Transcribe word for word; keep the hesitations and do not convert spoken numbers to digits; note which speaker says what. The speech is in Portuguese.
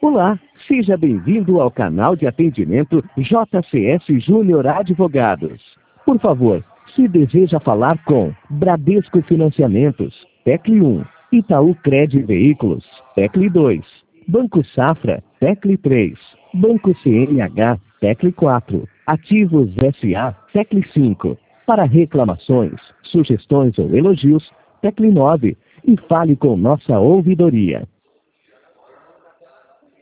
Speaker 1: Olá, seja bem-vindo ao canal de atendimento J C S Júnior Advogados. Por favor, se deseja falar com Bradesco Financiamentos, tecle um, Itaú Cred Veículos, tecle dois, Banco Safra, tecle três, Banco C N H, tecle quatro, Ativos S A, tecle cinco. Para reclamações, sugestões ou elogios, tecle nove e fale com nossa ouvidoria.